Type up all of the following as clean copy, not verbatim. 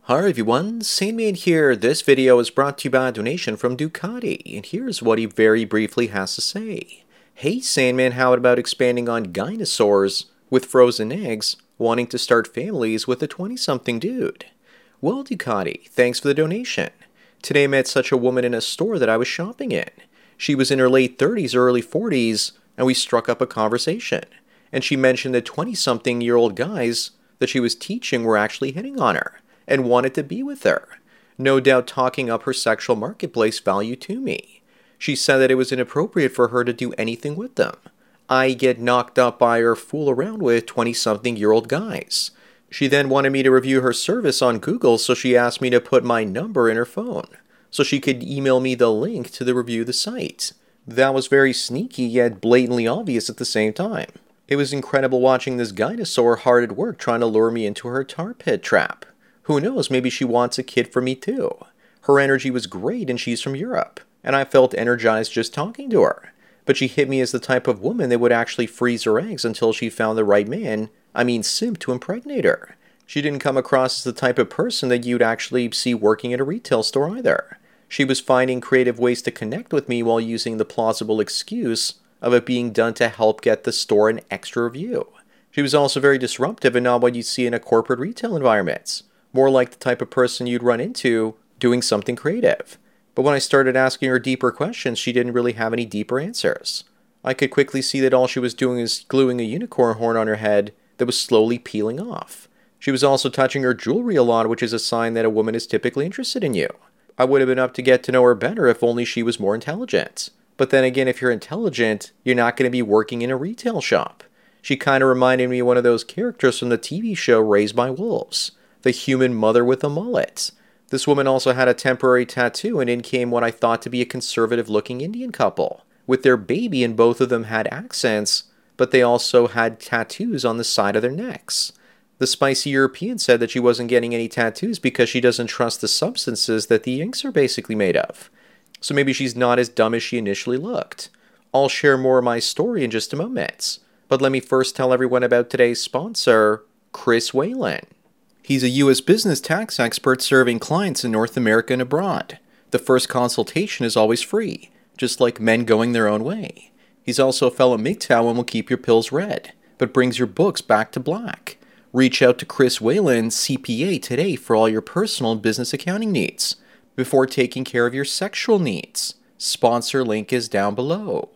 Hi everyone, Sandman here. This video is brought to you by a donation from Ducati, and here's what he very briefly has to say. Hey Sandman, how about expanding on dinosaurs with frozen eggs, wanting to start families with a 20-something dude? Well, Ducati, thanks for the donation. Today I met such a woman in a store that I was shopping in. She was in her late 30s or early 40s, and we struck up a conversation. And she mentioned that 20-something-year-old guys that she was teaching were actually hitting on her and wanted to be with her, no doubt talking up her sexual marketplace value to me. She said that it was inappropriate for her to do anything with them. I get knocked up by or fool around with 20-something-year-old guys. She then wanted me to review her service on Google, so she asked me to put my number in her phone, so she could email me the link to review the site. That was very sneaky yet blatantly obvious at the same time. It was incredible watching this dinosaur hard at work trying to lure me into her tar pit trap. Who knows, maybe she wants a kid from me too. Her energy was great and she's from Europe, and I felt energized just talking to her. But she hit me as the type of woman that would actually freeze her eggs until she found the right man, simp, to impregnate her. She didn't come across as the type of person that you'd actually see working at a retail store either. She was finding creative ways to connect with me while using the plausible excuse of it being done to help get the store an extra review. She was also very disruptive and not what you'd see in a corporate retail environment. More like the type of person you'd run into doing something creative. But when I started asking her deeper questions, she didn't really have any deeper answers. I could quickly see that all she was doing is gluing a unicorn horn on her head that was slowly peeling off. She was also touching her jewelry a lot, which is a sign that a woman is typically interested in you. I would have been up to get to know her better if only she was more intelligent. But then again, if you're intelligent, you're not going to be working in a retail shop. She kind of reminded me of one of those characters from the TV show Raised by Wolves. The human mother with a mullet. This woman also had a temporary tattoo, and in came what I thought to be a conservative-looking Indian couple, with their baby, and both of them had accents, but they also had tattoos on the side of their necks. The spicy European said that she wasn't getting any tattoos because she doesn't trust the substances that the inks are basically made of. So maybe she's not as dumb as she initially looked. I'll share more of my story in just a moment, but let me first tell everyone about today's sponsor, Chris Whalen. He's a U.S. business tax expert serving clients in North America and abroad. The first consultation is always free, just like men going their own way. He's also a fellow MGTOW and will keep your pills red, but brings your books back to black. Reach out to Chris Whalen, CPA, today for all your personal and business accounting needs, before taking care of your sexual needs. Sponsor link is down below.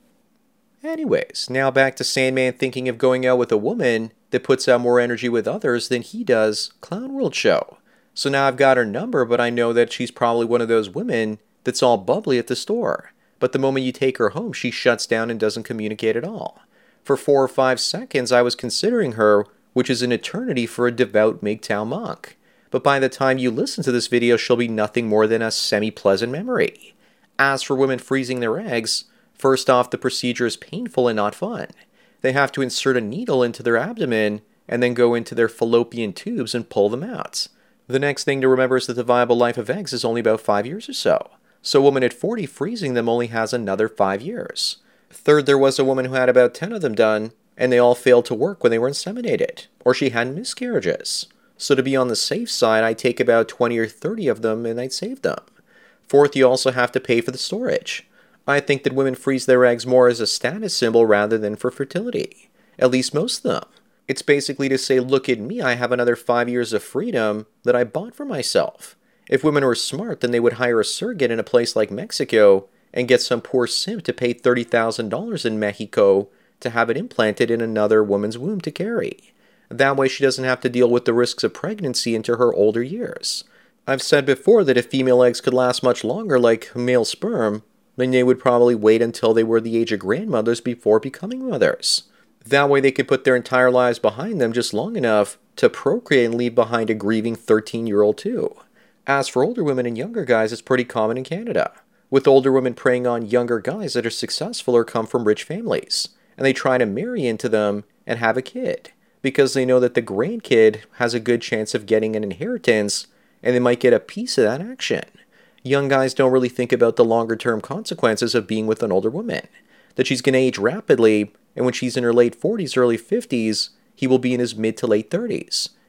Anyways, now back to Sandman thinking of going out with a woman that puts out more energy with others than he does Clown World show. So now I've got her number, but I know that she's probably one of those women that's all bubbly at the store. But the moment you take her home, she shuts down and doesn't communicate at all. For 4 or 5 seconds, I was considering her, which is an eternity for a devout MGTOW monk. But by the time you listen to this video, she'll be nothing more than a semi-pleasant memory. As for women freezing their eggs, first off, the procedure is painful and not fun. They have to insert a needle into their abdomen and then go into their fallopian tubes and pull them out. The next thing to remember is that the viable life of eggs is only about 5 years or so. So a woman at 40 freezing them only has another 5 years. Third, there was a woman who had about 10 of them done, and they all failed to work when they were inseminated, or she had miscarriages. So to be on the safe side, I'd take about 20 or 30 of them and I'd save them. Fourth, you also have to pay for the storage. I think that women freeze their eggs more as a status symbol rather than for fertility. At least most of them. It's basically to say, look at me, I have another 5 years of freedom that I bought for myself. If women were smart, then they would hire a surrogate in a place like Mexico and get some poor simp to pay $30,000 in Mexico to have it implanted in another woman's womb to carry. That way she doesn't have to deal with the risks of pregnancy into her older years. I've said before that if female eggs could last much longer like male sperm, then they would probably wait until they were the age of grandmothers before becoming mothers. That way they could put their entire lives behind them just long enough to procreate and leave behind a grieving 13-year-old too. As for older women and younger guys, it's pretty common in Canada, with older women preying on younger guys that are successful or come from rich families, and they try to marry into them and have a kid, because they know that the grandkid has a good chance of getting an inheritance, and they might get a piece of that action. Young guys don't really think about the longer-term consequences of being with an older woman, that she's going to age rapidly, and when she's in her late 40s, early 50s, he will be in his mid to late 30s,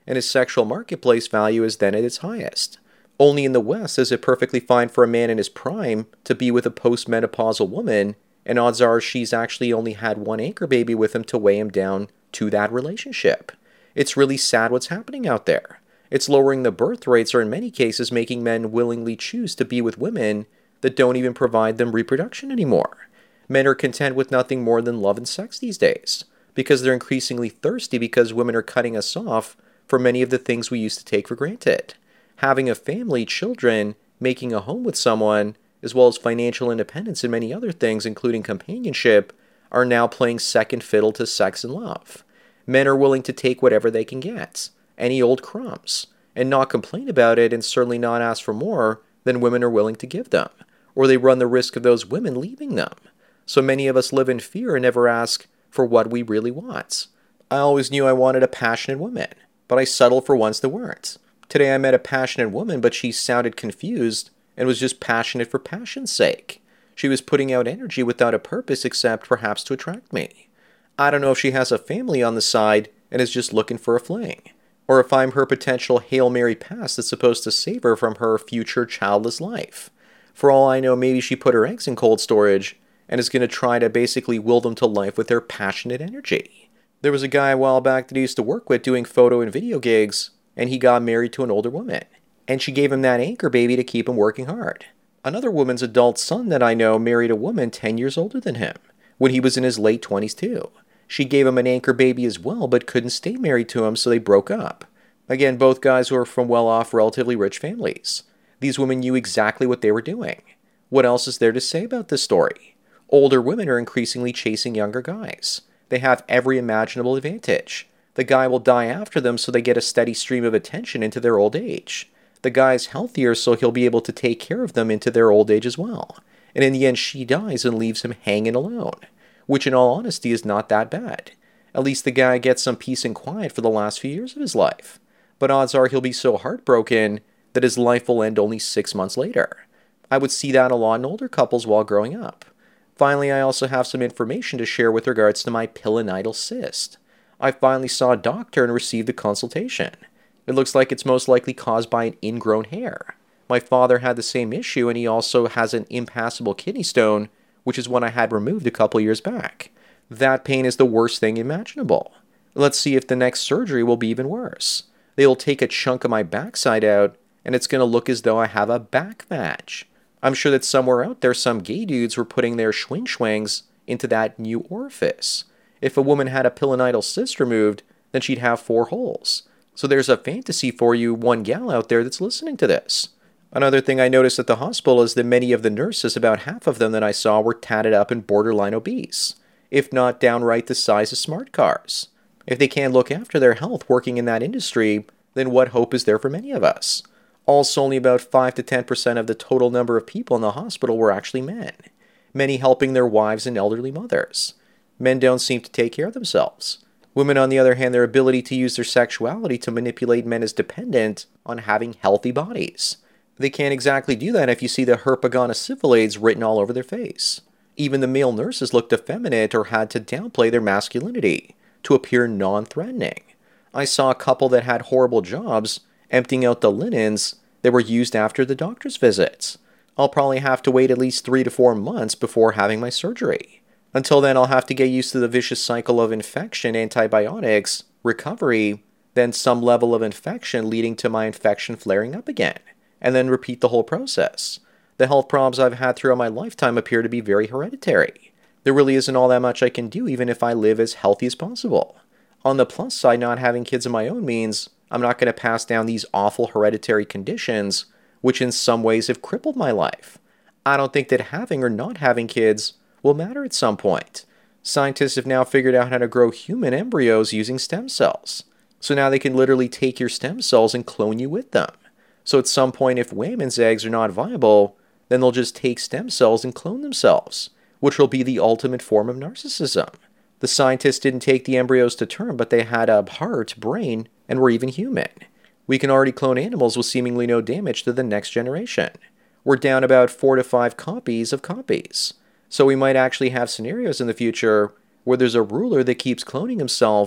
and his sexual marketplace value is then at its highest. Only in the West is it perfectly fine for a man in his prime to be with a postmenopausal woman, and odds are she's actually only had one anchor baby with him to weigh him down to that relationship. It's really sad what's happening out there. It's lowering the birth rates, or in many cases making men willingly choose to be with women that don't even provide them reproduction anymore. Men are content with nothing more than love and sex these days, because they're increasingly thirsty because women are cutting us off for many of the things we used to take for granted. Having a family, children, making a home with someone, as well as financial independence and many other things, including companionship, are now playing second fiddle to sex and love. Men are willing to take whatever they can get, any old crumbs, and not complain about it, and certainly not ask for more than women are willing to give them, or they run the risk of those women leaving them. So many of us live in fear and never ask for what we really want. I always knew I wanted a passionate woman, but I settled for ones that weren't. Today I met a passionate woman, but she sounded confused and was just passionate for passion's sake. She was putting out energy without a purpose except perhaps to attract me. I don't know if she has a family on the side and is just looking for a fling, or if I'm her potential Hail Mary pass that's supposed to save her from her future childless life. For all I know, maybe she put her eggs in cold storage and is going to try to basically will them to life with their passionate energy. There was a guy a while back that I used to work with doing photo and video gigs, and he got married to an older woman, and she gave him that anchor baby to keep him working hard. Another woman's adult son that I know married a woman 10 years older than him, when he was in his late 20s too. She gave him an anchor baby as well, but couldn't stay married to him, so they broke up. Again, both guys were from well-off, relatively rich families. These women knew exactly what they were doing. What else is there to say about this story? Older women are increasingly chasing younger guys. They have every imaginable advantage. The guy will die after them so they get a steady stream of attention into their old age. The guy's healthier so he'll be able to take care of them into their old age as well. And in the end, she dies and leaves him hanging alone, which in all honesty is not that bad. At least the guy gets some peace and quiet for the last few years of his life. But odds are he'll be so heartbroken that his life will end only 6 months later. I would see that a lot in older couples while growing up. Finally, I also have some information to share with regards to my pilonidal cyst. I finally saw a doctor and received a consultation. It looks like it's most likely caused by an ingrown hair. My father had the same issue, and he also has an impassable kidney stone, which is one I had removed a couple years back. That pain is the worst thing imaginable. Let's see if the next surgery will be even worse. They will take a chunk of my backside out, and it's going to look as though I have a back vag. I'm sure that somewhere out there some gay dudes were putting their schwing-schwangs into that new orifice. If a woman had a pilonidal cyst removed, then she'd have 4 holes. So there's a fantasy for you, one gal out there that's listening to this. Another thing I noticed at the hospital is that many of the nurses, about half of them that I saw, were tatted up and borderline obese, if not downright the size of smart cars. If they can't look after their health working in that industry, then what hope is there for many of us? Also, only about 5 to 10% of the total number of people in the hospital were actually men, many helping their wives and elderly mothers. Men don't seem to take care of themselves. Women, on the other hand, their ability to use their sexuality to manipulate men is dependent on having healthy bodies. They can't exactly do that if you see the herpagonosyphilades written all over their face. Even the male nurses looked effeminate or had to downplay their masculinity to appear non-threatening. I saw a couple that had horrible jobs emptying out the linens that were used after the doctor's visits. I'll probably have to wait at least 3 to 4 months before having my surgery. Until then, I'll have to get used to the vicious cycle of infection, antibiotics, recovery, then some level of infection leading to my infection flaring up again, and then repeat the whole process. The health problems I've had throughout my lifetime appear to be very hereditary. There really isn't all that much I can do even if I live as healthy as possible. On the plus side, not having kids of my own means I'm not going to pass down these awful hereditary conditions, which in some ways have crippled my life. I don't think that having or not having kids will matter at some point. Scientists have now figured out how to grow human embryos using stem cells. So now they can literally take your stem cells and clone you with them. So at some point, if women's eggs are not viable, then they'll just take stem cells and clone themselves, which will be the ultimate form of narcissism. The scientists didn't take the embryos to term, but they had a heart, brain, and were even human. We can already clone animals with seemingly no damage to the next generation. We're down about 4 to 5 copies of copies. So we might actually have scenarios in the future where there's a ruler that keeps cloning himself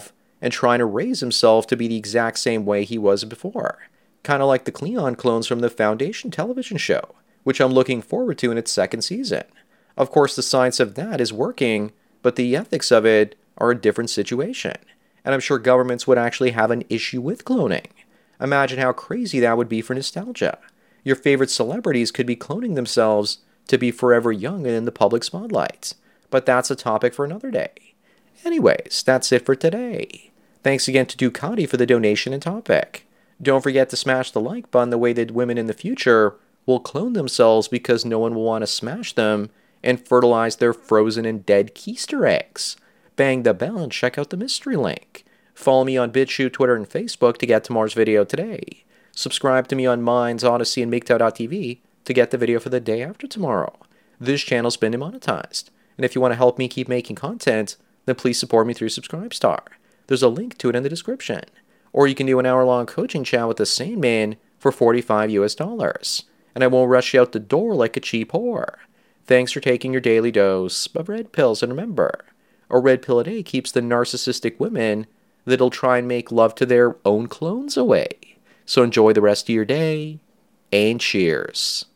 and trying to raise himself to be the exact same way he was before. Kind of like the Cleon clones from the Foundation television show, which I'm looking forward to in its second season. Of course, the science of that is working, but the ethics of it are a different situation. And I'm sure governments would actually have an issue with cloning. Imagine how crazy that would be for nostalgia. Your favorite celebrities could be cloning themselves to be forever young and in the public spotlight. But that's a topic for another day. Anyways, that's it for today. Thanks again to Ducati for the donation and topic. Don't forget to smash the like button the way that women in the future will clone themselves because no one will want to smash them and fertilize their frozen and dead keister eggs. Bang the bell and check out the mystery link. Follow me on BitChute, Twitter, and Facebook to get tomorrow's video today. Subscribe to me on Minds, Odyssey, and MGTOW.tv to get the video for the day after tomorrow. This channel's been demonetized, and if you want to help me keep making content, then please support me through Subscribestar. There's a link to it in the description. Or you can do an hour-long coaching chat with the Sandman for $45 and I won't rush you out the door like a cheap whore. Thanks for taking your daily dose of red pills, and remember, a red pill a day keeps the narcissistic women that'll try and make love to their own clones away. So enjoy the rest of your day, and cheers.